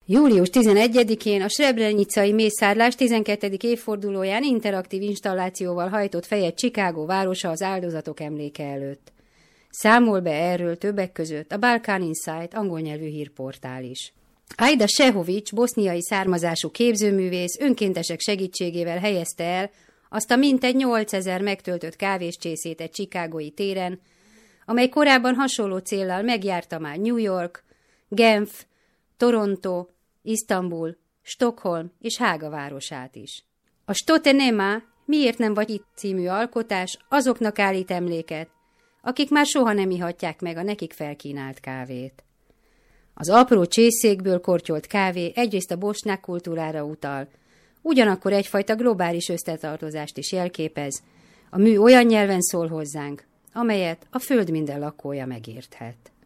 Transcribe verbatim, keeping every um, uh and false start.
július tizenegyedikén a srebrenicai mészárlás tizenkettedik évfordulóján interaktív installációval hajtott fejet Chicago városa az áldozatok emléke előtt. Számol be erről többek között a Balkan Insight angol nyelvű hírportál is. Aida Sehovics, boszniai származású képzőművész önkéntesek segítségével helyezte el azt a mintegy nyolcezer megtöltött kávéscsészét egy chicagói téren, amely korábban hasonló céllal megjárta már New York, Genf, Toronto, Isztambul, Stockholm és Hága városát is. A Stote Nema, miért nem vagy itt című alkotás azoknak állít emléket, akik már soha nem ihatják meg a nekik felkínált kávét. Az apró csészékből kortyolt kávé egyrészt a bosnyák kultúrára utal, ugyanakkor egyfajta globális összetartozást is jelképez, a mű olyan nyelven szól hozzánk, amelyet a föld minden lakója megérthet.